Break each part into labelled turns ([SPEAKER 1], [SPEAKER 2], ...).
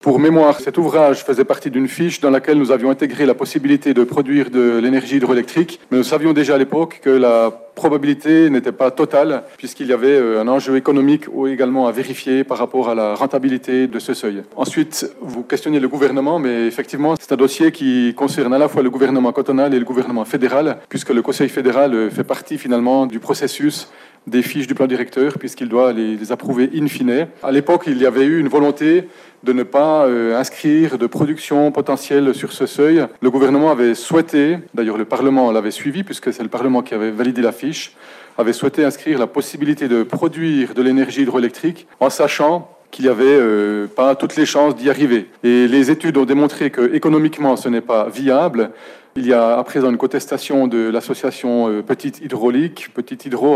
[SPEAKER 1] Pour mémoire, cet ouvrage faisait partie d'une fiche dans laquelle nous avions intégré la possibilité de produire de l'énergie hydroélectrique, mais nous savions déjà à l'époque que la probabilité n'était pas totale, puisqu'il y avait un enjeu économique également à vérifier par rapport à la rentabilité de ce seuil. Ensuite, vous questionnez le gouvernement, mais effectivement, c'est un dossier qui concerne à la fois le gouvernement cantonal et le gouvernement fédéral, puisque le Conseil fédéral fait partie finalement du processus des fiches du plan directeur, puisqu'il doit les approuver in fine. À l'époque, il y avait eu une volonté de ne pas inscrire de production potentielle sur ce seuil. Le gouvernement avait souhaité, d'ailleurs le Parlement l'avait suivi, puisque c'est le Parlement qui avait validé la fiche, avait souhaité inscrire la possibilité de produire de l'énergie hydroélectrique en sachant qu'il n'y avait pas toutes les chances d'y arriver. Et les études ont démontré que économiquement ce n'est pas viable. Il y a à présent une contestation de l'association Petite Hydraulique, Petite Hydro,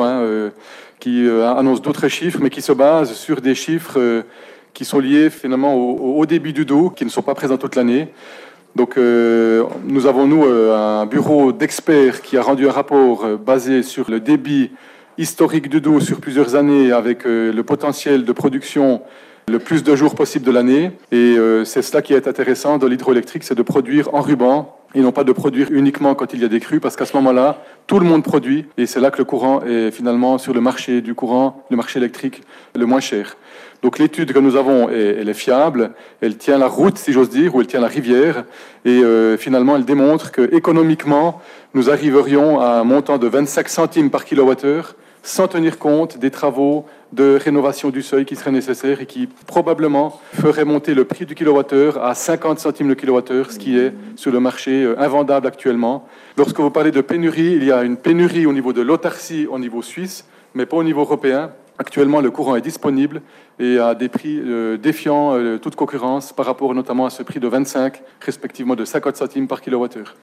[SPEAKER 1] qui annonce d'autres chiffres, mais qui se base sur des chiffres qui sont liés finalement au débit du dos, qui ne sont pas présents toute l'année. Donc nous avons, un bureau d'experts qui a rendu un rapport basé sur le débit historique du dos sur plusieurs années avec le potentiel de production le plus de jours possible de l'année. Et c'est cela qui est intéressant dans l'hydroélectrique, c'est de produire en ruban et non pas de produire uniquement quand il y a des crues, parce qu'à ce moment-là, tout le monde produit et c'est là que le courant est finalement sur le marché du courant, le marché électrique, le moins cher. Donc l'étude que nous avons, elle est fiable, elle tient la route, si j'ose dire, ou elle tient la rivière, et finalement elle démontre qu'économiquement, nous arriverions à un montant de 25 centimes par kilowattheure, sans tenir compte des travaux de rénovation du seuil qui seraient nécessaires et qui probablement feraient monter le prix du kilowattheure à 50 centimes le kilowattheure, ce qui est sur le marché invendable actuellement. Lorsque vous parlez de pénurie, il y a une pénurie au niveau de l'autarcie au niveau suisse, mais pas au niveau européen. Actuellement, le courant est disponible et à des prix défiant toute concurrence par rapport notamment à ce prix de 25, respectivement de 50 centimes par kilowattheure.